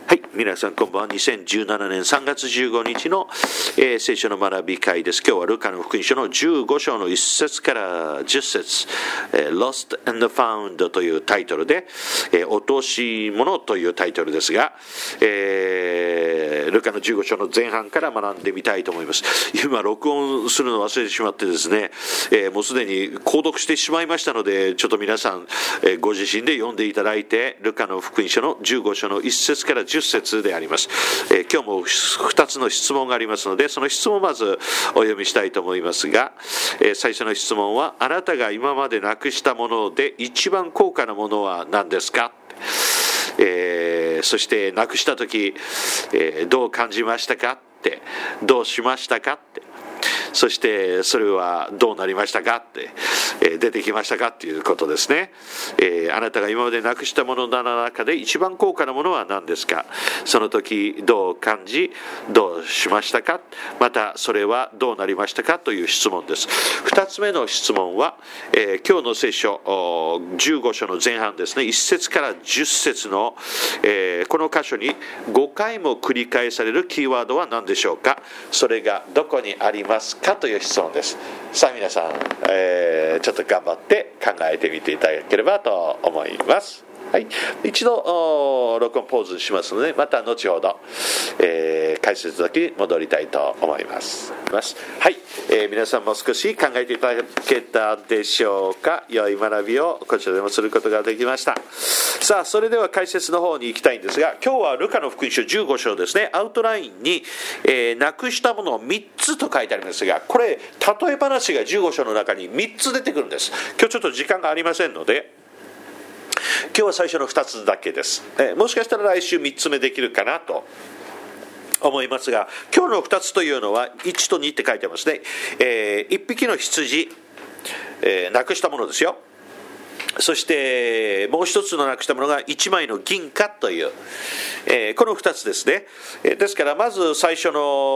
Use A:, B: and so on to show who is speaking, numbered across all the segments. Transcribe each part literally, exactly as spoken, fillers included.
A: はい、皆さんこんばんは。にせんじゅうななねんさんがつじゅうごにちの、えー、聖書の学び会です。今日はルカの福音書のじゅうご章のいっ節からじゅっ節、えー、Lost and Found というタイトルで、えー、落とし物というタイトルですが、えー、ルカのじゅうご章の前半から学んでみたいと思います。今録音するの忘れてしまってですね、えー、もうすでに購読してしまいましたので、ちょっと皆さん、えー、ご自身で読んでいただいて、ルカの福音書のじゅうご章のいっ節からじゅっ節であります。えー、今日もふたつの質問がありますので、その質問をまずお読みしたいと思いますが、えー、最初の質問は、あなたが今までなくしたもので一番高価なものは何ですか？えー、そしてなくしたとき、えー、どう感じましたかって、どうしましたかって、そしてそれはどうなりましたかって、えー、出てきましたかっていうことですね。えー、あなたが今までなくしたものの中で一番高価なものは何ですか？その時どう感じ、どうしましたか？またそれはどうなりましたかという質問です。二つ目の質問は、えー、今日の聖書じゅうご章の前半ですね、いっ節からじゅっ節の、えー、この箇所にごかいも繰り返されるキーワードは何でしょうか？それがどこにありますかという質問です。さあ皆さん、えー、ちょっと頑張って考えてみていただければと思います。はい、一度録音ポーズしますので、また後ほど、えー、解説だけに戻りたいと思います。はい、えー、皆さんも少し考えていただけたでしょうか？良い学びをこちらでもすることができました。さあ、それでは解説の方に行きたいんですが、今日はルカの福音書じゅうご章ですね。アウトラインに、えー、なくしたものをみっつと書いてありますが、これ例え話がじゅうご章の中にみっつ出てくるんです。今日ちょっと時間がありませんので、今日は最初のふたつだけです。えー、もしかしたら来週みっつめできるかなと思いますが、今日のふたつというのはいちとにって書いてますね。えー、いっぴきの羊、えー、なくしたものですよ。そしてもう一つのなくしたものがいちまいの銀貨という、えー、このふたつですね。えー、ですからまず最初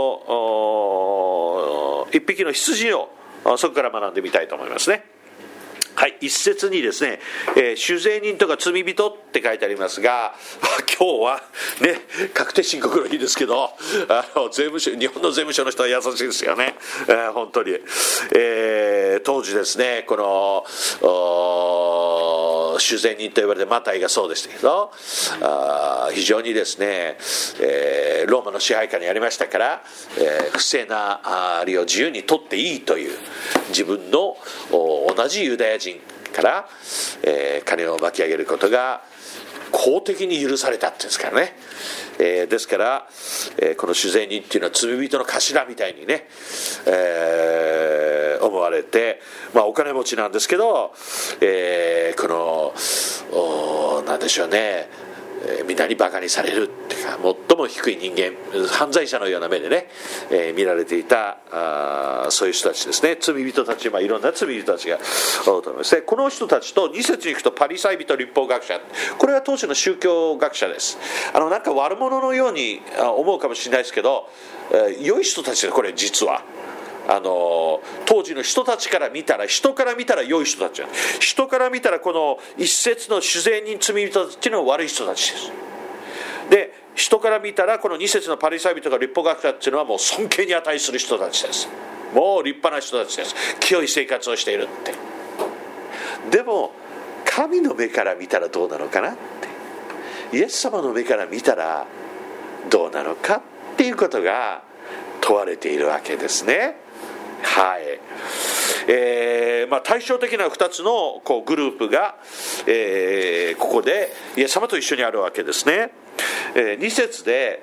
A: のいっぴきの羊をそこから学んでみたいと思いますね。はい、一節にですね、えー、酒税人とか罪人って書いてありますが、今日はね、確定申告の日ですけど、あの税務署、日本の税務署の人は優しいですよね、えー、本当に、えー、当時ですね、この酒税人と呼ばれてマタイがそうでしたけど、あ非常にですね、えー、ローマの支配下にありましたから、えー、不正な利を自由に取っていいという、自分の同じユダヤ人から、えー、金を巻き上げることが公的に許されたっていうんですからね、えー、ですから、えー、この酒税人っていうのは罪人の頭みたいにね、えー、思われて、まあお金持ちなんですけど、えー、このなんでしょうね、みんなにバカにされるっていうか、最も低い人間、犯罪者のような目でね、えー、見られていた、あそういう人たちですね。罪人たち、まあ、いろんな罪人たちがおると思いますね。この人たちとに節に行くとパリサイ人、律法学者、これは当時の宗教学者です。あのなんか悪者のように思うかもしれないですけど、えー、良い人たちです。これ実はあの当時の人たちから見たら、人から見たら良い人たちなんです。人から見たらこの一節の酒税人、罪人たちの悪い人たちです。で、人から見たらこの二節のパリサイ人が律法学者っていうのはもう尊敬に値する人たちです。もう立派な人たちです。清い生活をしているって。でも神の目から見たらどうなのかなって、イエス様の目から見たらどうなのかっていうことが問われているわけですね。はい、えーまあ、対照的なふたつのこうグループが、えー、ここでイエス様と一緒にあるわけですね。えー、に節で、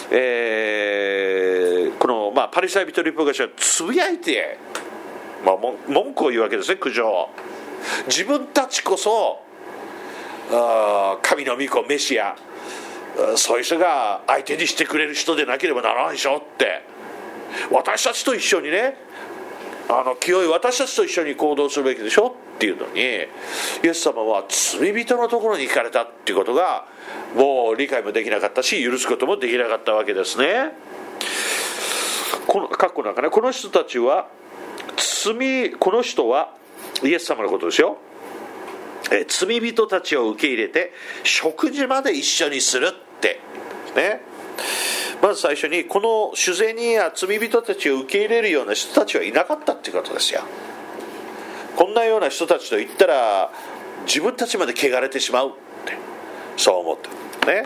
A: えー、この、まあ、パリサイ人、律法学者がつぶやいて、まあ、文句を言うわけですね。苦情。自分たちこそあ神の御子メシア、そういう人が相手にしてくれる人でなければならないでしょって、私たちと一緒にね、あの清い私たちと一緒に行動するべきでしょっていうのに、イエス様は罪人のところに行かれたっていうことがもう理解もできなかったし、許すこともできなかったわけですね。この括弧の中ね、この人たちは罪、この人はイエス様のことですよ、え罪人たちを受け入れて食事まで一緒にするってね。まず最初にこの主税人や罪人たちを受け入れるような人たちはいなかったっていうことですよ。こんなような人たちと言ったら自分たちまで汚れてしまうってそう思ったね。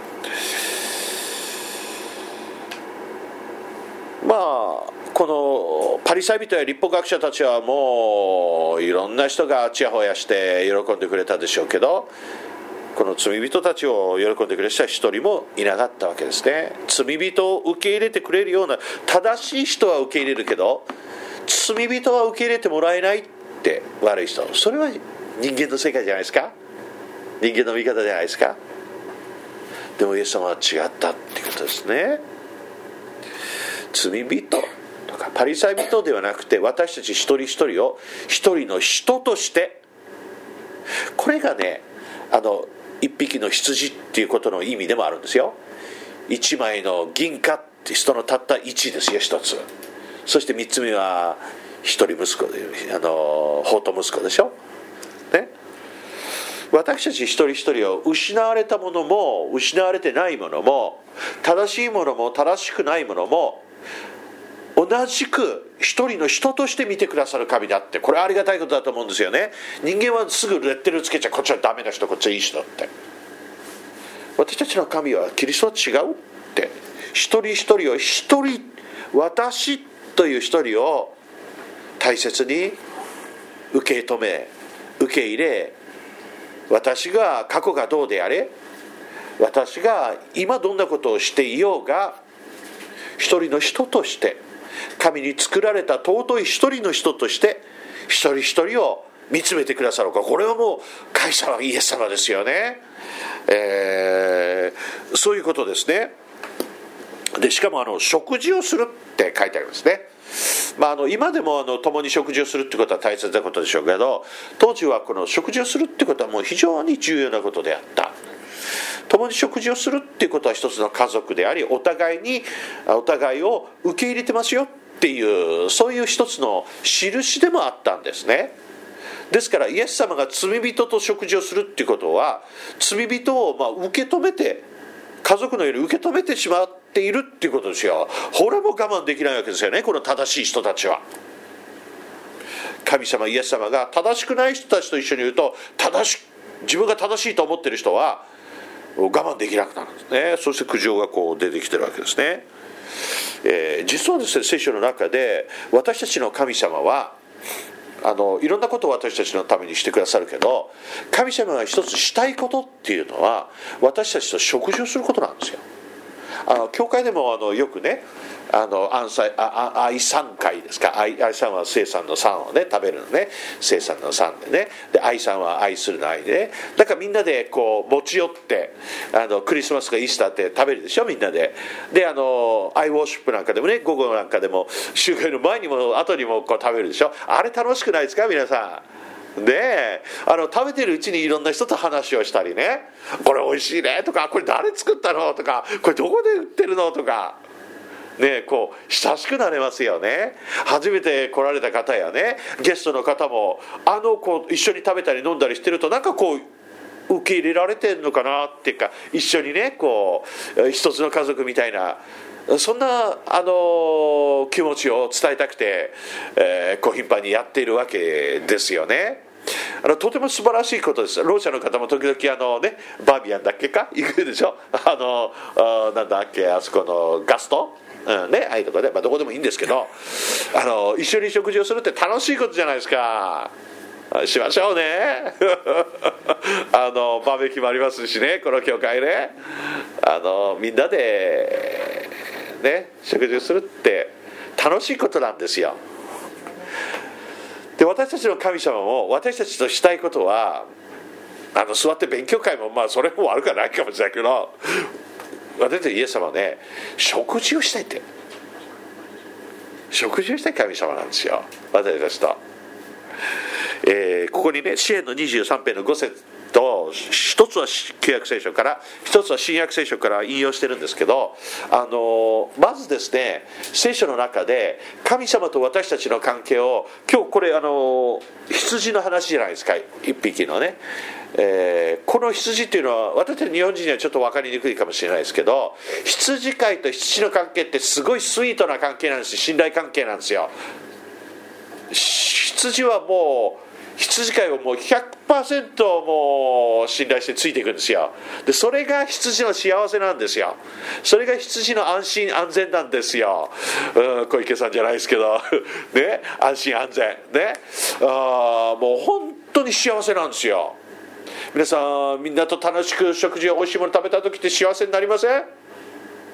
A: まあこのパリサイ人や立法学者たちはもういろんな人がちやほやして喜んでくれたでしょうけど、この罪人たちを喜んでくれる人は一人もいなかったわけですね。罪人を受け入れてくれるような正しい人は受け入れるけど、罪人は受け入れてもらえないって悪い人、それは人間の世界じゃないですか。人間の見方じゃないですか。でもイエス様は違ったってことですね。罪人とかパリサイ人ではなくて、私たち一人一人を一人の人として、これがね、あの一匹の羊っていうことの意味でもあるんですよ。一枚の銀貨って人のたった一ですよ、一つ。そして三つ目は一人息子で、あの法と息子でしょ、ね、私たち一人一人を失われたものも失われてないものも、正しいものも正しくないものも同じく一人の人として見てくださる神だって、これはありがたいことだと思うんですよね。人間はすぐレッテルつけちゃう、こっちはダメな人、こっちはいい人って。私たちの神はキリストは違うって、一人一人を一人、私という一人を大切に受け止め受け入れ、私が過去がどうであれ、私が今どんなことをしていようが、一人の人として神に作られた尊い一人の人として一人一人を見つめてくださるか。これはもう神様、イエス様ですよね、えー、そういうことですね。でしかもあの食事をするって書いてありますね。まあ、あの今でもあの共に食事をするってことは大切なことでしょうけど、当時はこの食事をするってことはもう非常に重要なことであった。共に食事をするっていうことは一つの家族であり、お互いにお互いを受け入れてますよっていう、そういう一つの印でもあったんですね。ですからイエス様が罪人と食事をするっていうことは、罪人をまあ受け止めて、家族のように受け止めてしまっているっていうことですよ。これも我慢できないわけですよね、この正しい人たちは。神様イエス様が正しくない人たちと一緒にいると、正し自分が正しいと思っている人は我慢できなくなるんですね。そして苦情がこう出てきてるわけですね。えー、実はですね、聖書の中で私たちの神様はあのいろんなことを私たちのためにしてくださるけど、神様が一つしたいことっていうのは私たちと食事をすることなんですよ。あの教会でもあのよくね、あの愛妻愛産会ですか、愛愛さんは生産の産をね食べるのね、生産の産でね、で愛さんは愛するの愛でね、だからみんなでこう持ち寄ってあのクリスマスかイースターって食べるでしょ、みんなで。であのアイウォーシップなんかでもね、午後なんかでも集会の前にも後にもこう食べるでしょ。あれ楽しくないですか皆さん。であの食べてるうちにいろんな人と話をしたりね、これ美味しいねとか、これ誰作ったのとか、これどこで売ってるのとかね、こう親しくなれますよね。初めて来られた方やね、ゲストの方もあのこう一緒に食べたり飲んだりしてると、なんかこう受け入れられてるのかなっていうか、一緒にねこう一つの家族みたいな、そんなあの気持ちを伝えたくて、えー、こう頻繁にやっているわけですよね。あのとても素晴らしいことです。ろう者の方も時々あの、ね、バーミヤンだっけか行くでしょ。あのあなんだっけ、あそこのガスト、うんね、ああいうところで、まあ、どこでもいいんですけど、あの一緒に食事をするって楽しいことじゃないですか。しましょうねあのバーベキューもありますしね、この教会ね、あのみんなでね食事をするって楽しいことなんですよ。で私たちの神様も私たちとしたいことは、あの座って勉強会もまあそれも悪くはないかもしれないけど、私たちイエス様はね食事をしたいって、食事をしたい神様なんですよ、私たちと。えー、ここにね詩篇のにじゅうさん編のご節と、一つは旧約聖書から一つは新約聖書から引用してるんですけど、あのまずですね、聖書の中で神様と私たちの関係を、今日これあの羊の話じゃないですか、一匹のね、 えー、この羊っていうのは私たち日本人にはちょっと分かりにくいかもしれないですけど、羊飼いと羊の関係ってすごいスイートな関係なんですよ。信頼関係なんですよ。羊はもう羊飼いをもう ひゃくパーセント もう信頼してついていくんですよ。でそれが羊の幸せなんですよ。それが羊の安心安全なんですよ。うん、小池さんじゃないですけどね、安心安全ね、あもう本当に幸せなんですよ。皆さんみんなと楽しく食事やおいしいもの食べた時って幸せになりません？うん、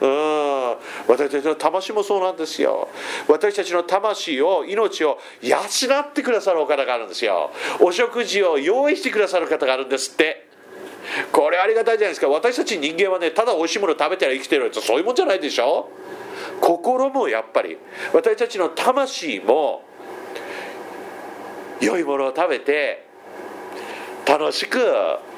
A: 私たちの魂もそうなんですよ。私たちの魂を命を養ってくださるお方があるんですよ。お食事を用意してくださる方があるんですって。これありがたいじゃないですか。私たち人間はね、ただおいしいもの食べたら生きてるってそういうもんじゃないでしょ。心もやっぱり私たちの魂も良いものを食べて楽しく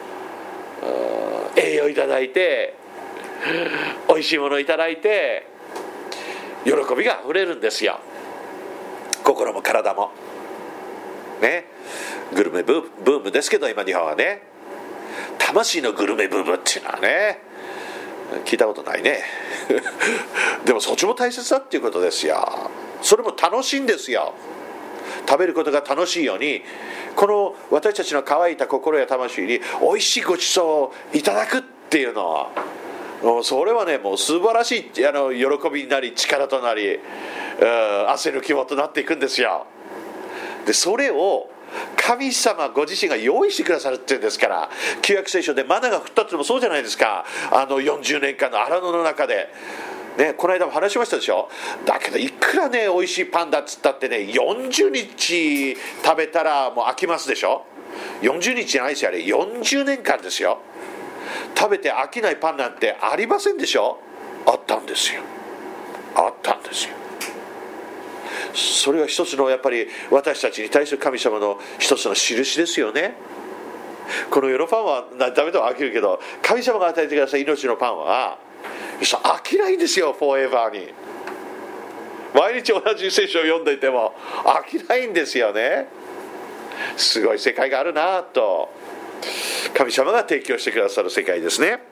A: 栄養いただいておいしいものをいただいて喜びがあふれるんですよ。心も体もね。グルメブームですけど今日本はね、魂のグルメブームっていうのはね聞いたことないねでもそっちも大切だっていうことですよ。それも楽しいんですよ。食べることが楽しいように、この私たちの乾いた心や魂においしいごちそうをいただくっていうのはもうそれはね、もう素晴らしいあの喜びになり力となり、汗の肝となっていくんですよ。でそれを神様ご自身が用意してくださるっていうんですから、旧約聖書でマナが降ったってのもそうじゃないですか。あのよんじゅうねんかんの荒野の中でね、この間も話しましたでしょ。だけどいくらね美味しいパンだっつったってね、よんじゅうにち食べたらもう飽きますでしょ。よんじゅうにちじゃないですよ、あれよんじゅうねんかんですよ。食べて飽きないパンなんてありませんでしょ。あったんですよ。あったんですよ。それが一つのやっぱり私たちに対する神様の一つの印ですよね。この世のパンは食べても飽きるけど、神様が与えてください命のパンは飽きないんですよ。フォーエバーに毎日同じ聖書を読んでいても飽きないんですよね。すごい世界があるなと、神様が提供してくださる世界ですね。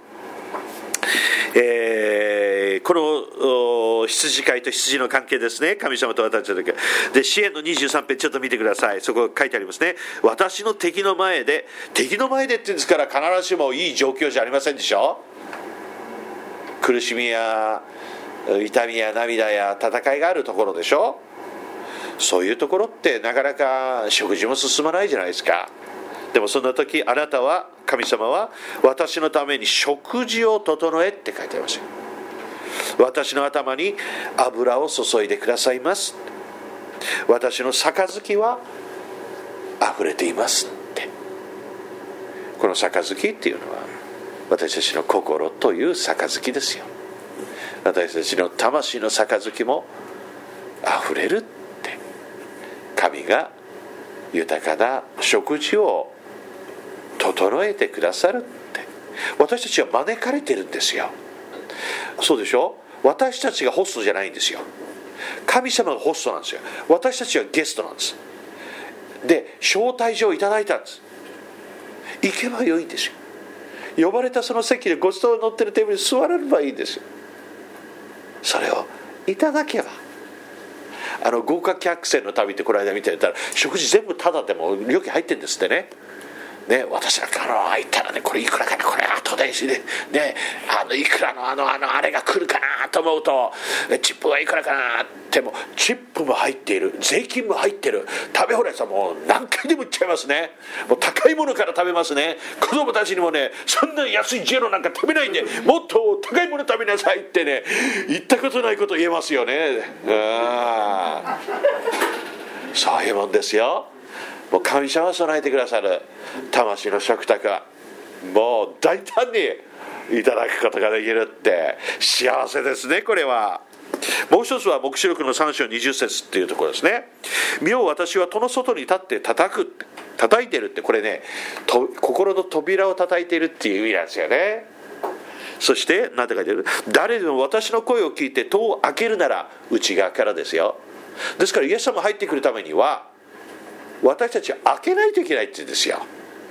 A: えー、この羊飼いと羊の関係ですね。神様と私たちで、詩篇のにじゅうさん編ちょっと見てください。そこ書いてありますね。私の敵の前で、敵の前でって言うんですから必ずしもいい状況じゃありませんでしょ。苦しみや痛みや涙や戦いがあるところでしょ。そういうところってなかなか食事も進まないじゃないですか。でもそんな時あなたは、神様は私のために食事を整えって書いてありました。私の頭に油を注いでくださいます。私の杯は溢れていますって。この杯っていうのは私たちの心という杯ですよ。私たちの魂の杯も溢れるって、神が豊かな食事を整えてくださるって、私たちは招かれてるんですよ。そうでしょ。私たちがホストじゃないんですよ。神様がホストなんですよ。私たちはゲストなんです。で招待状をいただいたんです。行けばよいんですよ。呼ばれたその席でごちそうが乗ってるテーブルに座れればいいんですよ。それをいただけば、あの豪華客船の旅ってこの間見てたら食事全部タダでも料金入ってるんですってね。ね、私なんかあの入ったらね、これいくらかな、これ後でね、ね、あのいくらのあのあのあれが来るかなと思うと、チップはいくらかなってもチップも入っている、税金も入ってる、食べ放題さもう何回でも行っちゃいますね。もう高いものから食べますね。子供たちにもね、そんな安いジェロなんか食べないんで、もっと高いもの食べなさいってね、言ったことないこと言えますよね。あそういうもんですよ。もう神様は備えてくださる魂の食卓はもう大胆にいただくことができるって幸せですね。これはもう一つは黙示録のさん章にじゅっ節っていうところですね。見よ私は戸の外に立って叩く、叩いてるって、これねと心の扉を叩いているっていう意味なんですよね。そして何て書いてる、誰でも私の声を聞いて戸を開けるなら内側からですよ。ですからイエス様入ってくるためには私たちは開けないといけないって言うんですよ。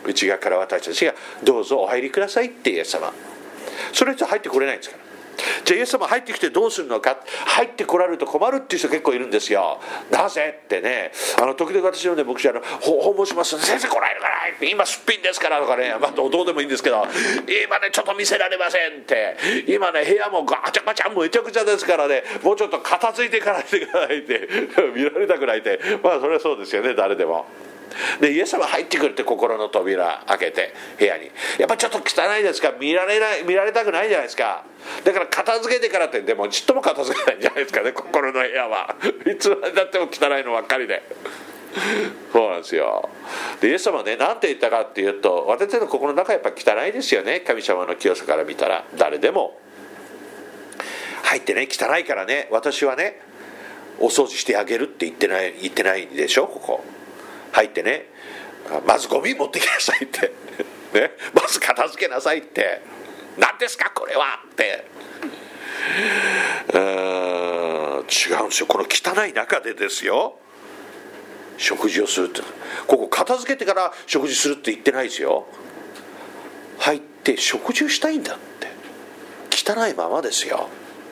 A: 内側から私たちがどうぞお入りくださいってイエス様、それと入ってこれないんですから。じゃあイエス様入ってきてどうするのか、入ってこられると困るっていう人結構いるんですよ。なぜってね、あの時々私のね牧師あの訪問します、先生来ないのかな、今すっぴんですからとかね、まあ、どうでもいいんですけど、今ねちょっと見せられませんって、今ね部屋もガチャガチャめちゃくちゃですからね、もうちょっと片付いてからってくださいって見られたくないって、まあそれはそうですよね、誰でも。でイエス様入ってくるって、心の扉開けて部屋に、やっぱちょっと汚いですか、見られない見られたくないじゃないですか。だから片付けてからって、でもちっとも片付けないんじゃないですかね、心の部屋はいつまでだっても汚いのばっかりでそうなんですよ。でイエス様はね何て言ったかっていうと、私たちの心の中やっぱ汚いですよね。神様の清さから見たら誰でも入ってね、汚いからね、私はねお掃除してあげるって言ってない言ってないでしょ。ここ入ってね、まずゴミ持ってきなさいってね、まず片付けなさいって、何ですかこれはって、うーん違うんですよ。この汚い中でですよ、食事をするって、ここ片付けてから食事するって言ってないですよ。入って食事をしたいんだって、汚いままですよ。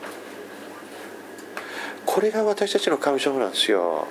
A: これが私たちの神様なんですよ。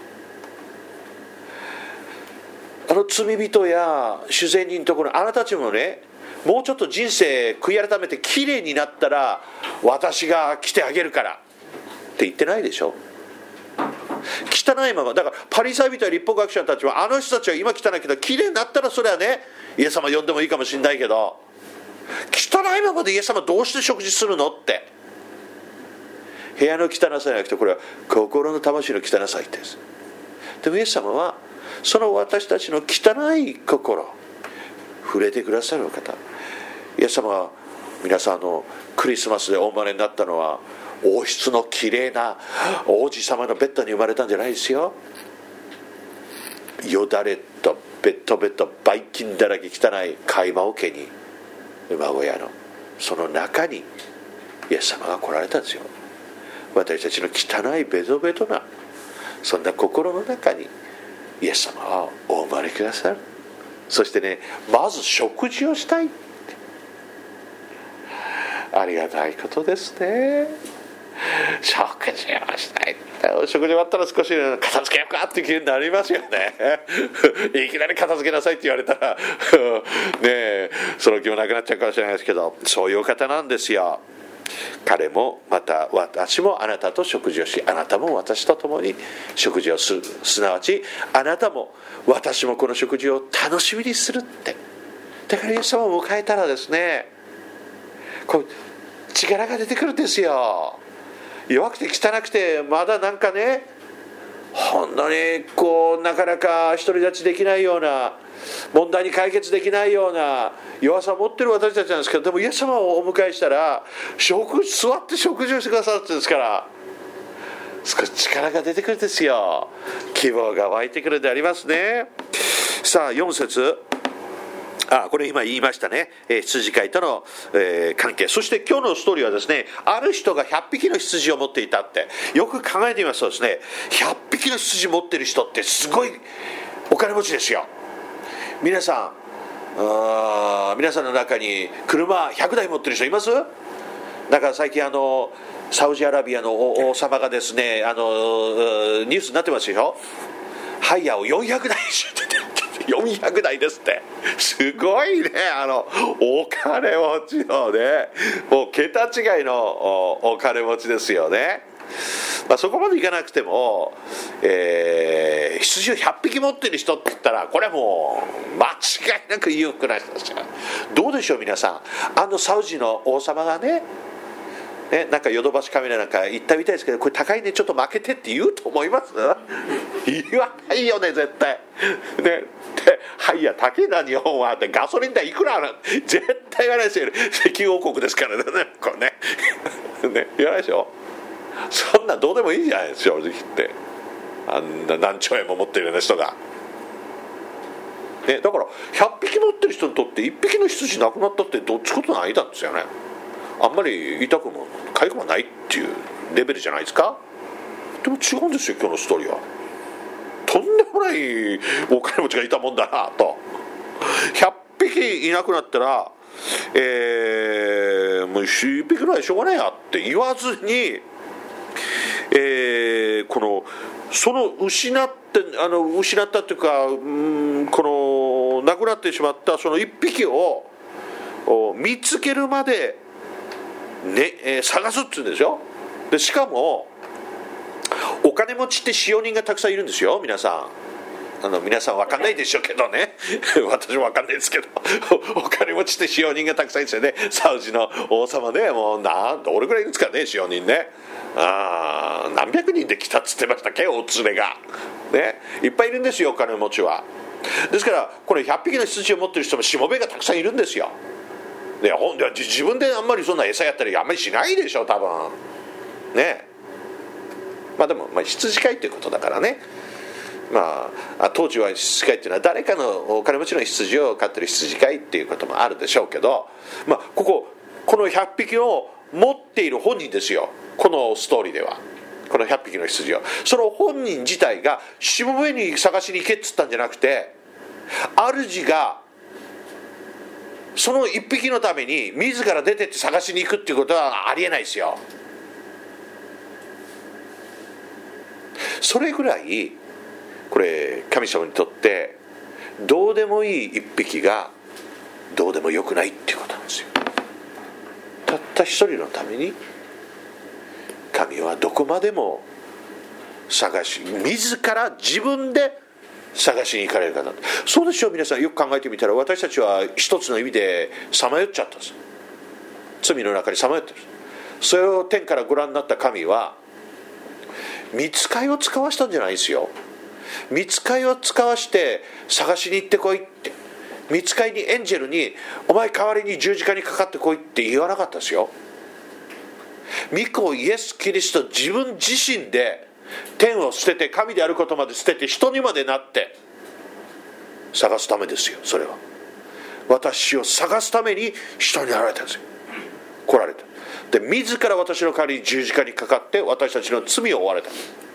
A: あの罪人や主税人のところ、あなたたちもね、もうちょっと人生悔い改めてきれいになったら私が来てあげるからって言ってないでしょ。汚いままだから、パリサイ人や立法学者たちは、あの人たちは今汚いけどきれいになったらそれはねイエス様呼んでもいいかもしれないけど、汚いままでイエス様どうして食事するのって、部屋の汚さじゃなくて、これは心の魂の汚さです。でもイエス様はその私たちの汚い心触れてくださる方。イエス様は皆さんのクリスマスでお生まれになったのは王室のきれいな王子様のベッドに生まれたんじゃないですよ。よだれとベッドベッドばい菌だらけ汚い貝羽桶に馬小屋のその中にイエス様が来られたんですよ。私たちの汚いベトベトなそんな心の中にイエス様はお生まれくださる。そしてね、まず食事をしたい。ありがたいことですね。食事をしたい。食事終わったら少し片付けようかっていう気になりますよね。いきなり片付けなさいって言われたらねえ、その気もなくなっちゃうかもしれないですけど、そういう方なんですよ。彼もまた私もあなたと食事をし、あなたも私と共に食事をする、すなわちあなたも私もこの食事を楽しみにするって。だからイエス様を迎えたらですね、こう力が出てくるんですよ。弱くて汚くてまだなんかね、本当にこうなかなか独り立ちできないような、問題に解決できないような弱さを持ってる私たちなんですけど、でもイエス様をお迎えしたら食座って食事をしてくださってるんですから、少し力が出てくるんですよ。希望が湧いてくるでありますね。さあよん節、あ、これ今言いましたね、えー、羊飼いとの、えー、関係。そして今日のストーリーはですね、ある人がひゃっぴきの羊を持っていたって。よく考えてみますとですね、ひゃっぴきの羊持ってる人ってすごいお金持ちですよ。皆さん、あ皆さんの中に車ひゃくだい持ってる人います？だから最近あのサウジアラビアの王様がですね、あのニュースになってますよ。ハイヤーをよんひゃくだいよんひゃくだいですって。すごいね、あのお金持ちのね、もう桁違いの お, お金持ちですよね。まあ、そこまでいかなくても、えー、羊をひゃっぴき持ってる人って言ったら、これはもう間違いなく裕福な人ですよ。どうでしょう皆さん、あのサウジの王様がね、ね、なんかヨドバシカメラなんか行ったみたいですけど、これ高いね、ちょっと負けてって言うと思います？言わないよね絶対ね。で、はいや高いな日本はって、ガソリン代いくらある絶対言わないですよ。石油王国ですからね、これねね、言わないでしょ。そんなどうでもいいじゃないですか、正直言って。あんな何兆円も持ってるような人が、ね、だからひゃっぴき持ってる人にとっていっぴきの羊なくなったってどっちことないなんですよね。あんまり痛くも痒くもないっていうレベルじゃないですか。でも違うんですよ、今日のストーリーは。とんでもないお金持ちがいたもんだなと。ひゃっぴ匹いなくなったら、えー、もう一匹ぐらいしょうがないやって言わずに、えー、このその失ってあの失ったというか、うん、この亡くなってしまったその一匹を見つけるまで、ねえー、探すっていうんですよ。でしかもお金持ちって使用人がたくさんいるんですよ。皆さんあの皆さん分かんないでしょうけどね私も分かんないですけどお金持ちって使用人がたくさんいるんですよね。サウジの王様ね、もうなんどれぐらいいるんですかね、使用人ね。あ何百人で来たっつってましたっけ、お連れが、ね、いっぱいいるんですよ、お金持ちは。ですからこれひゃっぴきの羊を持ってる人もしもべがたくさんいるんですよ。でほんで自分であんまりそんな餌やったりあんまりしないでしょ多分ね。まあでも、まあ、羊飼いっていうことだからね。まあ当時は羊飼いっていうのは誰かのお金持ちの羊を飼ってる羊飼いっていうこともあるでしょうけど、まあこここのひゃっぴきを持っている本人ですよ、このストーリーでは。このひゃっぴきの羊を、その本人自体がしもべに探しに行けっつったんじゃなくて、主がその一匹のために自ら出てって探しに行くっていうことはありえないですよ。それぐらいこれ神様にとってどうでもいい一匹がどうでもよくないっていうことなんですよ。たった一人のために神はどこまでも探し、自ら自分で探しに行かれる方。そうでしょう。皆さんよく考えてみたら、私たちは一つの意味でさまよっちゃったんです。罪の中にさまよってる。それを天からご覧になった神は御使いを使わしたんじゃないですよ。御使いを使わして探しに行ってこいって、御使いにエンジェルにお前代わりに十字架にかかってこいって言わなかったですよ。御子イエス・キリスト自分自身で天を捨てて、神であることまで捨てて、人にまでなって探すためですよ。それは私を探すために人になられたんですよ。来られた。で自ら私の代わりに十字架にかかって私たちの罪を負われた。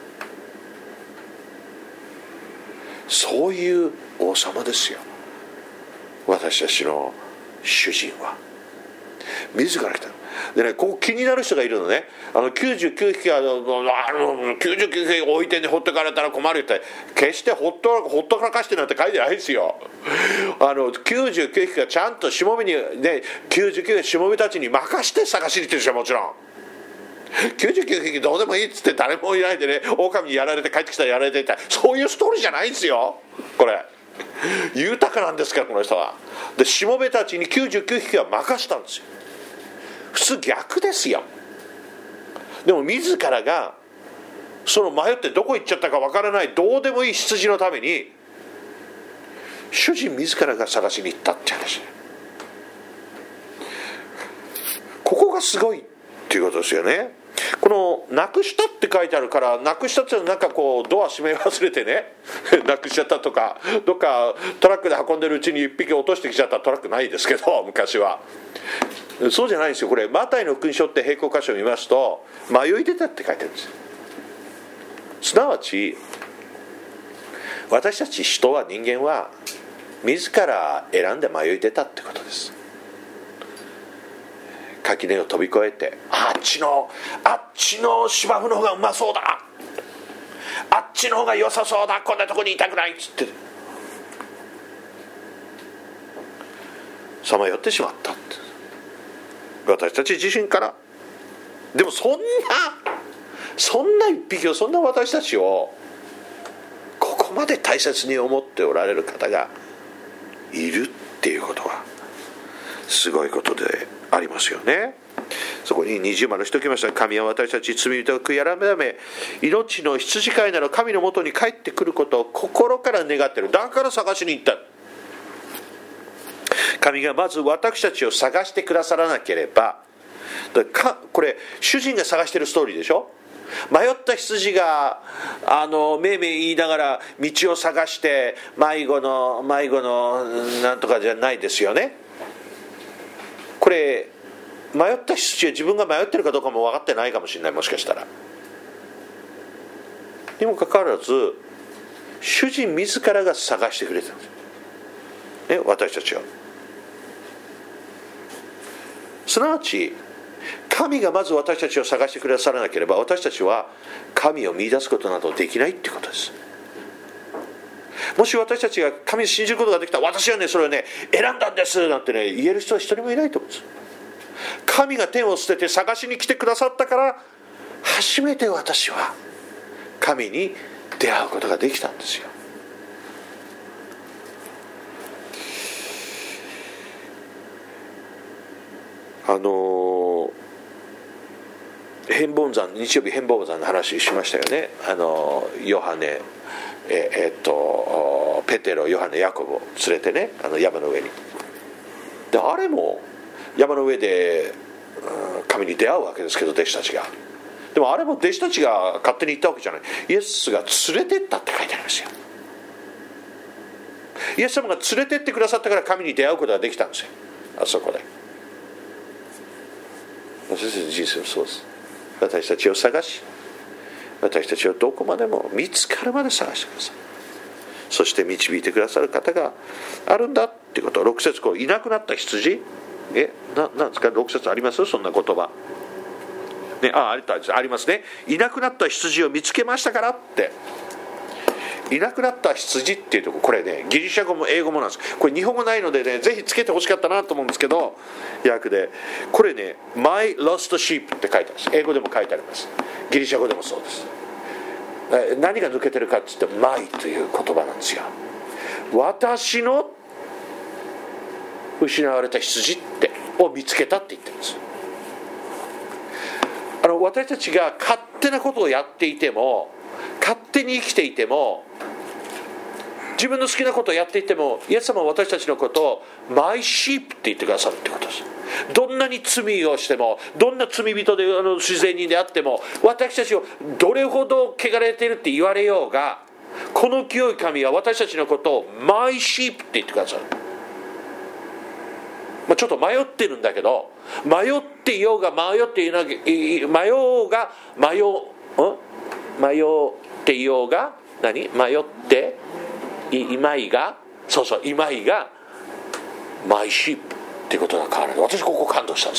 A: そういう王様ですよ、私たちの主人は。自ら来た。でね、ここ気になる人がいるのね。あのきゅうじゅうきゅうひきがあのきゅうじゅうきゅうひき置いてに放ってかれたら困るって、決してほっとほっとかかしてなんて書いてないですよ。あのきゅうじゅうきゅうひきがちゃんとしもべにね、きゅうじゅうきゅうひきしもべたちに任して探しに行ってるでしょ。もちろんきゅうじゅうきゅうひきどうでもいいっつって誰もいないでね、狼にやられて帰ってきたらやられていた、そういうストーリーじゃないんですよ。これ豊かなんですから、この人は。でしもべたちにきゅうじゅうきゅうひきは任したんですよ。普通逆ですよ。でも自らがその迷ってどこ行っちゃったかわからないどうでもいい羊のために主人自らが探しに行ったって話。ここがすごいっていうことですよね。このなくしたって書いてあるから、なくしたっていうのはなんかこうドア閉め忘れてねなくしちゃったとか、どっかトラックで運んでるうちに一匹落としてきちゃったトラックないですけど、昔はそうじゃないんですよ。これマタイの福音書って並行箇所を見ますと、迷い出たって書いてあるんですよ。すなわち私たち人は、人間は自ら選んで迷い出たってことです。垣根を飛び越えて、あっちのあっちの芝生の方がうまそうだ、あっちの方が良さそうだ、こんなとこにいたくないっつってさまよってしまったって、私たち自身から。でもそんなそんな一匹を、そんな私たちをここまで大切に思っておられる方がいるっていうことはすごいことでありますよね。そこに二重丸しておきました。神は私たち罪人を悔い改め、命の羊飼いなる神のもとに帰ってくることを心から願っている。だから探しに行った。神がまず私たちを探してくださらなければ、これ主人が探してるストーリーでしょ。迷った羊があのめいめい言いながら道を探して迷子の迷子のなんとかじゃないですよね。これ迷った羊は自分が迷ってるかどうかも分かってないかもしれない、もしかしたら。にもかかわらず主人自らが探してくれたんです、ね、私たちは。 すなわち神がまず私たちを探してくださらなければ、私たちは神を見出すことなどできないってことです。もし私たちが神を信じることができたら、私はねそれをね選んだんですなんてね言える人は一人もいないと思うんです。神が天を捨てて探しに来てくださったから、初めて私は神に出会うことができたんですよ。あのー、変凡山、日曜日変凡山の話しましたよね。あのー、ヨハネええっとペテロ、ヨハネ、ヤコブを連れてね、あの山の上に。であれも山の上で、うん、神に出会うわけですけど、弟子たちが。でもあれも弟子たちが勝手に行ったわけじゃない。イエスが連れてったって書いてありますよ。イエス様が連れてってくださったから神に出会うことができたんですよ、あそこで。私たちの人生もそうです。私たちを探し、私たちをどこまでも見つかるまで探してください。そして導いてくださる方があるんだってこと。ろく節、こういなくなった羊、えななんですか、ろく節あります？そんな言葉、ね、あ, ありますね。いなくなった羊を見つけましたからって。いなくなった羊っていうとこ、これねギリシャ語も英語もなんです。これ日本語ないのでね、ぜひつけてほしかったなと思うんですけど、訳でこれね My lost sheep って書いてあるんです。英語でも書いてあります。ギリシャ語でもそうです。何が抜けてるかって言って My という言葉なんですよ。私の失われた羊ってを見つけたって言ってるんです。あの私たちが勝手なことをやっていても、勝手に生きていても、自分の好きなことをやっていても、イエス様は私たちのことをマイシープって言ってくださるってことです。どんなに罪をしても、どんな罪人であの自然人であっても、私たちをどれほど汚れているって言われようが、この清い神は私たちのことをマイシープって言ってくださる。まあ、ちょっと迷ってるんだけど、迷っていようが迷っていな迷おうが迷うん迷っていようが何迷っていまいがそうそういまいがマイシープっていうことが変わる。私ここ感動したんです。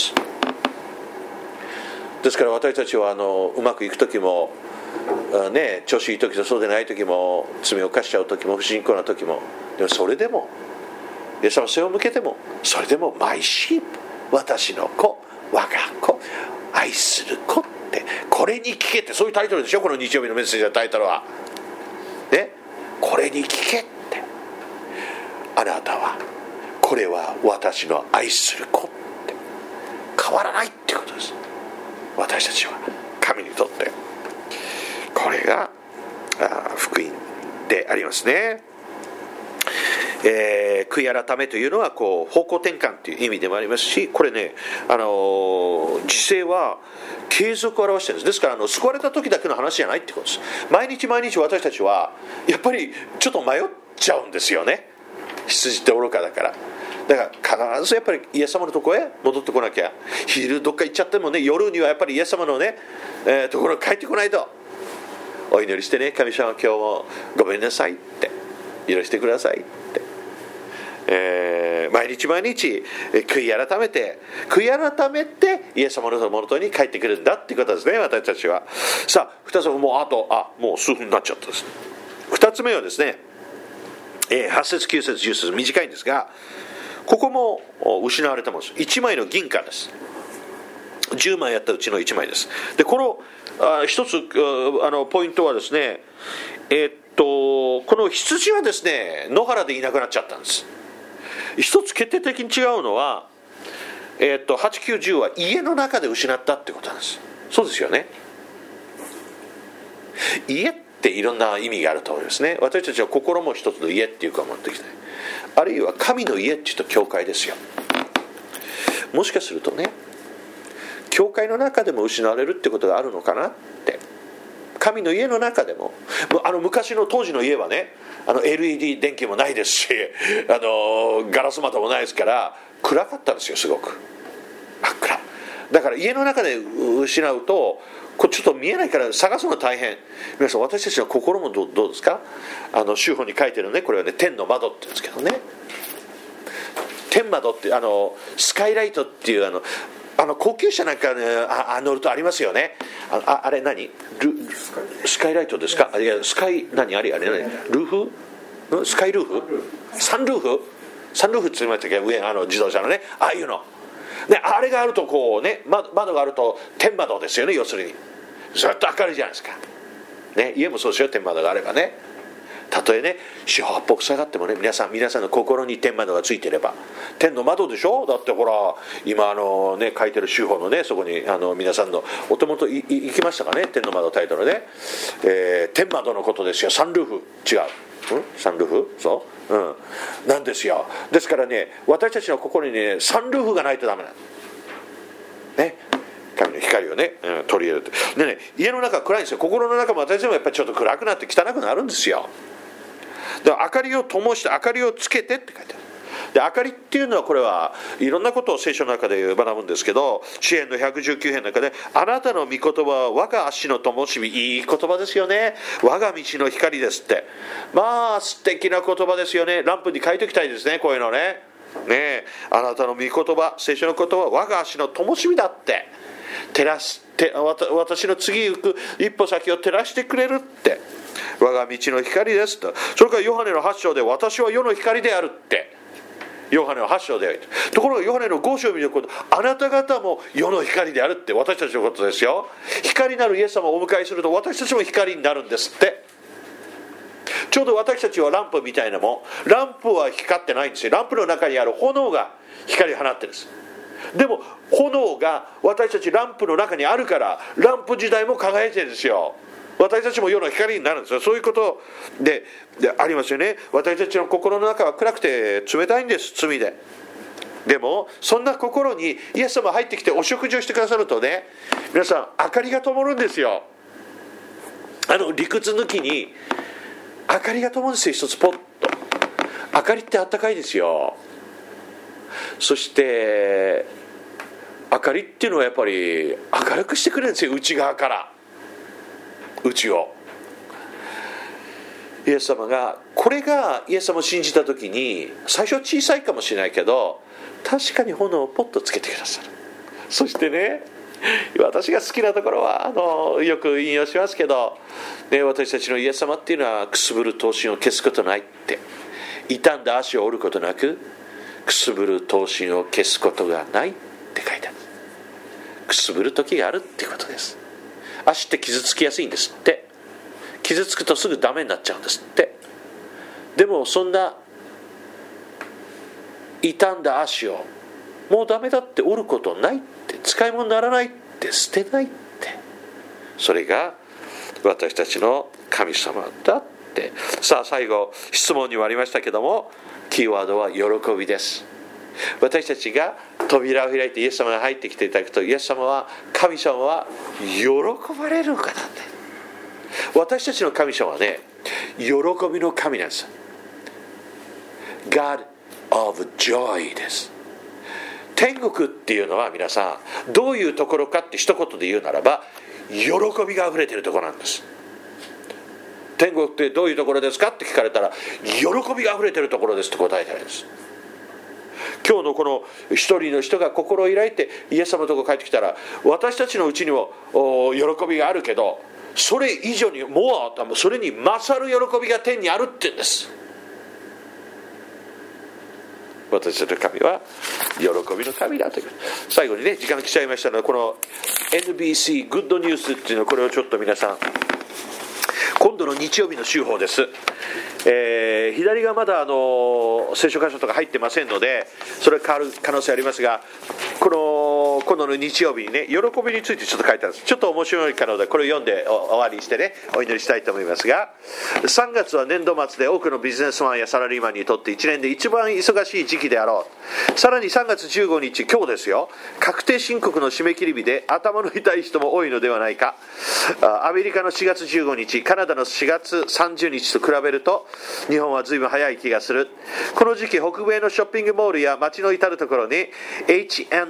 A: ですから私たちはあのうまくいく時も、ね、調子いい時とそうでない時も、罪を犯しちゃう時も不信仰な時も、でもそれでもイエス様背を向けても、それでもマイシープ、私の子、我が子、愛する子って、これに聞けって、そういうタイトルでしょ、この日曜日のメッセージのタイトルはね。これに聞けって、あなたはこれは私の愛する子って変わらないってことです。私たちは神にとってこれが福音でありますね。えー、悔い改めというのはこう方向転換という意味でもありますし、これね、あのー、時世は継続を表しているんです。ですからあの救われた時だけの話じゃないってことです。毎日毎日私たちはやっぱりちょっと迷っちゃうんですよね。羊って愚かだから。だから必ずやっぱりイエス様のところへ戻ってこなきゃ。昼どっか行っちゃってもね、夜にはやっぱりイエス様のね、えー、ところに帰ってこないと。お祈りしてね、神様今日もごめんなさいって許してくださいって、えー、毎日毎日悔い改めて悔い改めてイエス様のもとに帰ってくるんだっていうことですね、私たちは。さあふたつもうあとあもう数分になっちゃったですね。ふたつめはですね、えー、はち節きゅう節じゅう節短いんですが、ここも失われたものです。いちまいの銀貨です。じゅうまいあったうちのいちまいです。でこのあ一つあのポイントはですね、えー、っとこの羊はですね野原でいなくなっちゃったんです。一つ決定的に違うのは、えー、っとはち、きゅう、じゅうは家の中で失ったってことなんです。そうですよね。家っていろんな意味があると思いますね。私たちは心も一つの家っていうか持ってきて、あるいは神の家っていうと教会ですよ。もしかするとね、教会の中でも失われるってことがあるのかなって。神の家の中でも、あの昔の当時の家はね、あの エルイーディー 電気もないですし、あのガラス窓もないですから暗かったんですよ。すごく真っ暗だから家の中で失うとこれちょっと見えないから探すのが大変。皆さん私たちの心も ど, どうですか。あの修法に書いてるね、これはね天の窓って言うんですけどね、天窓ってあのスカイライトっていうあのあの高級車なんか、ね、ああ乗るとありますよね。あ, あ, あれ何ルスカイライトですか。いやスカイ何あれあれ何ルーフスカイルーフサンルーフサンルーフって言いましたっけ、上あの自動車のね、ああいうのね、あれがあるとこうね、窓があると天窓ですよね。要するにずっと明るいじゃないですか、ね、家もそうですよ。天窓があればね、たとえね四方八方塞がってもね、皆さん皆さんの心に天窓がついてれば、天の窓でしょ。だってほら今あのね書いてる手法のね、そこにあの皆さんのお手元いい行きましたかね、天の窓タイトルね、えー、天窓のことですよ。サンルーフ違う、うん、サンルーフそううんなんですよ。ですからね、私たちの心にねサンルーフがないとダメなのね。神の光をね、うん、取り入れるでね、家の中暗いんですよ。心の中も私でもやっぱりちょっと暗くなって汚くなるんですよ。だから明かりを灯して明かりをつけてって書いてある。で明かりっていうのはこれはいろんなことを聖書の中で学ぶんですけど、詩編のひゃくじゅうきゅう編の中で、あなたの御言葉は我が足の灯火、いい言葉ですよね。我が道の光ですって、まあ素敵な言葉ですよね。ランプに書いておきたいですね、こういうのね。ねえ、あなたの御言葉、聖書の言葉は我が足の灯火だって、照らすて私の次行く一歩先を照らしてくれるって、我が道の光ですと。それからヨハネのはち章で私は世の光であるって、ヨハネのはち章である。ところがヨハネのご章を見ること、あなた方も世の光であるって、私たちのことですよ。光なるイエス様をお迎えすると私たちも光になるんですって。ちょうど私たちはランプみたいなもん。ランプは光ってないんですよ。ランプの中にある炎が光を放ってるんです。でも炎が私たちランプの中にあるから、ランプ時代も輝いてるんですよ。私たちも世の光になるんですよ。そういうことで、でありますよね。私たちの心の中は暗くて冷たいんです、罪で。でもそんな心にイエス様が入ってきてお食事をしてくださるとね、皆さん明かりが灯るんですよ。あの理屈抜きに明かりが灯るんですよ。一つポッと明かりってあったかいですよ。そして明かりっていうのはやっぱり明るくしてくれるんですよ。内側から内を。イエス様が、これがイエス様を信じた時に最初は小さいかもしれないけど、確かに炎をポッとつけてくださる。そしてね、私が好きなところはあのよく引用しますけど、ね、私たちのイエス様っていうのはくすぶる刀身を消すことないって、傷んだ足を折ることなくくすぶる刀身を消すことがないって書いてある。くすぶる時があるっていうことです。足って傷つきやすいんですって。傷つくとすぐダメになっちゃうんですって。でもそんな傷んだ足をもうダメだって折ることないって、使い物にならないって捨てないって、それが私たちの神様だって。さあ最後質問にもありましたけども、キーワードは喜びです。私たちが扉を開いてイエス様が入ってきていただくと、イエス様は、神様は喜ばれる方なんだ。私たちの神様はね、喜びの神なんです。 God of joy です。天国っていうのは皆さんどういうところかって一言で言うならば、喜びがあふれているところなんです。天国ってどういうところですかって聞かれたら、喜びがあふれているところですと答えてあるんです。今日のこの一人の人が心を開いてイエス様のところに帰ってきたら、私たちのうちにも喜びがあるけど、それ以上にもうそれに勝る喜びが天にあるって言うんです。私たちの神は喜びの神だという。最後にね、時間が来ちゃいましたので、この エヌビーシー グッドニュースっていうの、これをちょっと皆さん、今度の日曜日の週報です。えー、左がまだあの聖書箇所とか入ってませんので、それは変わる可能性ありますが、この今度の日曜日にね、喜びについてちょっと書いてあるんです。ちょっと面白いからので、これを読んで終わりにしてね、お祈りしたいと思いますが、さんがつは年度末で多くのビジネスマンやサラリーマンにとっていちねんで一番忙しい時期であろう。さらにさんがつじゅうごにち、今日ですよ、確定申告の締め切り日で頭の痛い人も多いのではないか。アメリカのしがつじゅうごにち、カナダのしがつさんじゅうにちと比べると日本は随分早い気がする。この時期、北米のショッピングモールや街の至るところに エイチアンド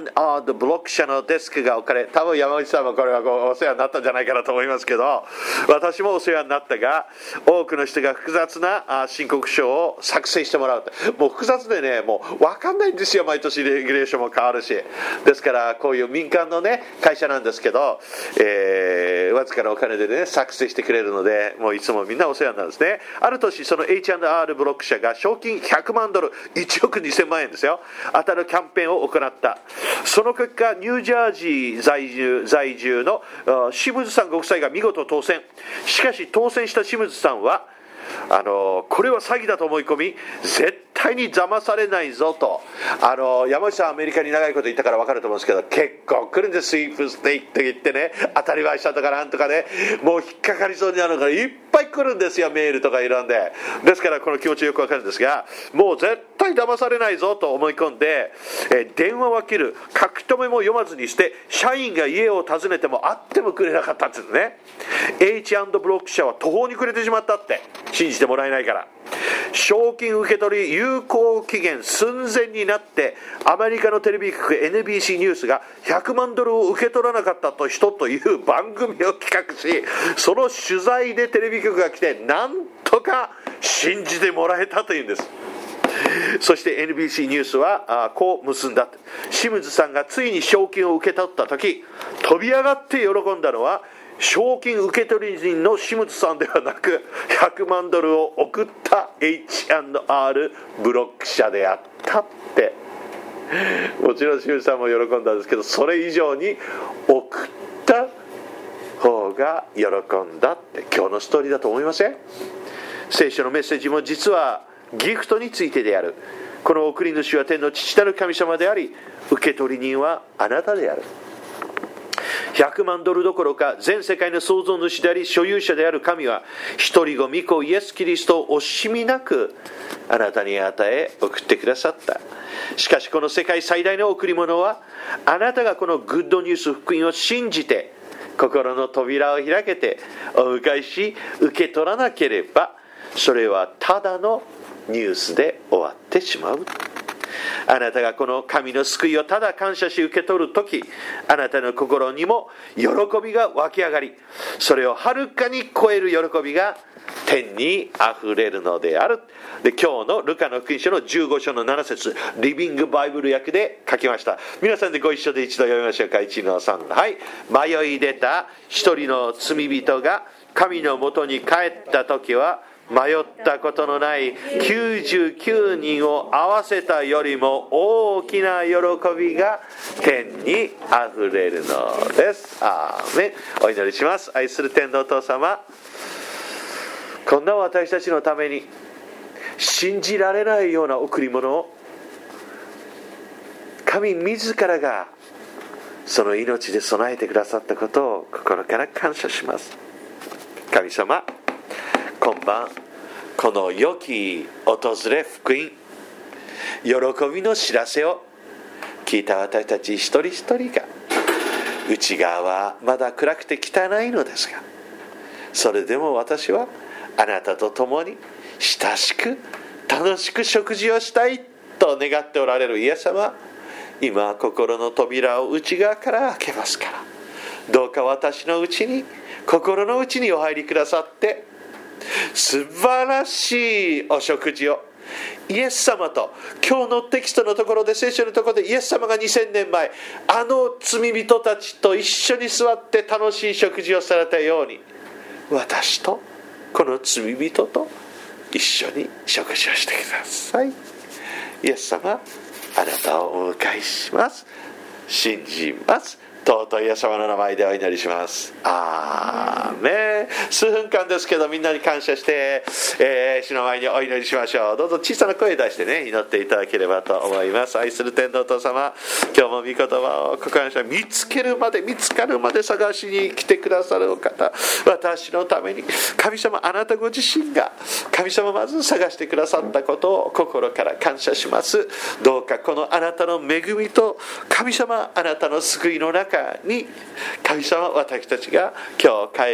A: アンド アール ブロック社のデスクが置かれ、多分山内さんもこれはお世話になったんじゃないかなと思いますけど、私もお世話になったが、多くの人が複雑な申告書を作成してもらう。もう複雑でね、もう分かんないんですよ。毎年レギュレーションも変わるし。ですからこういう民間のね会社なんですけど、えー、わずかなお金でね作成してくれるので、もういつもみんなお世話になるんですね。ある年その エイチアンドアール ブロック社が賞金ひゃくまんドル、いちおくにせんまんえんですよ、当たるキャンペーンを行った。その結果ニュージャージー在住在住の清水さんご夫妻が見事当選。しかし当選した清水さんはあのこれは詐欺だと思い込み、絶対に騙されないぞと、あの山内さんアメリカに長いこと言ったから分かると思うんですけど、結構来るんです。スイープステイって言ってね、当たり前したとかなんとかね、もう引っかかりそうになるのからいっぱい来るんですよ、メールとかいろんで。ですからこの気持ちよく分かるんですが、もう絶対騙されないぞと思い込んで、え電話は切る、書き留めも読まずにして、社員が家を訪ねても会ってもくれなかったって言うんですね。 エイチアンド ブロック社は途方に暮れてしまったって、信じてもらえないから。賞金受け取り有効期限寸前になって、アメリカのテレビ局 エヌビーシー ニュースがひゃくまんドルを受け取らなかった人という番組を企画し、その取材でテレビ局が来てなんとか信じてもらえたというんです。そして エヌビーシー ニュースはこう結んだ。清水さんがついに賞金を受け取った時、飛び上がって喜んだのは賞金受け取り人の清水さんではなく、ひゃくまんドルを送った エイチアンドアール ブロック社であったって。もちろん清水さんも喜んだんですけど、それ以上に送った方が喜んだって今日のストーリーだと思いません？聖書のメッセージも実はギフトについてである。この送り主は天の父なる神様であり、受け取り人はあなたである。ひゃくまんドルどころか全世界の創造主であり所有者である神は、一人子御子イエス・キリストを惜しみなくあなたに与え送ってくださった。しかしこの世界最大の贈り物は、あなたがこのグッドニュース福音を信じて心の扉を開けてお迎えし受け取らなければ、それはただのニュースで終わってしまう。あなたがこの神の救いをただ感謝し受け取るとき、あなたの心にも喜びが湧き上がり、それをはるかに超える喜びが天にあふれるのである。で、今日のルカの福音書のじゅうご章のなな節、リビングバイブル訳で書きました。皆さんでご一緒で一度読みましょうか。いちのさん、はい。迷い出た一人の罪人が神のもとに帰ったときは、迷ったことのないきゅうじゅうきゅうにんを合わせたよりも大きな喜びが天にあふれるのです。アーメン。お祈りします。愛する天のお父様、こんな私たちのために信じられないような贈り物を神自らがその命で備えてくださったことを心から感謝します。神様、今晩この良き訪れ福音、喜びの知らせを聞いた私たち一人一人が、内側はまだ暗くて汚いのですが、それでも私はあなたと共に親しく楽しく食事をしたいと願っておられるイエス様、今心の扉を内側から開けますから、どうか私のうちに、心の内にお入りくださって、素晴らしいお食事をイエス様と、今日のテキストのところで、聖書のところでイエス様がにせんねんまえあの罪人たちと一緒に座って楽しい食事をされたように、私とこの罪人と一緒に食事をしてください。イエス様、あなたをお迎えします。信じます。尊いイエス様の名前でお祈りします。アーメン。数分間ですけど、みんなに感謝して、えー、主の前にお祈りしましょう。どうぞ小さな声出してね、祈っていただければと思います。愛する天のお父様、今日も御言葉を心に見つけるまで、見つかるまで探しに来てくださるお方、私のために神様、あなたご自身が神様まず探してくださったことを心から感謝します。どうかこのあなたの恵みと神様、あなたの救いの中に、神様、私たちが今日帰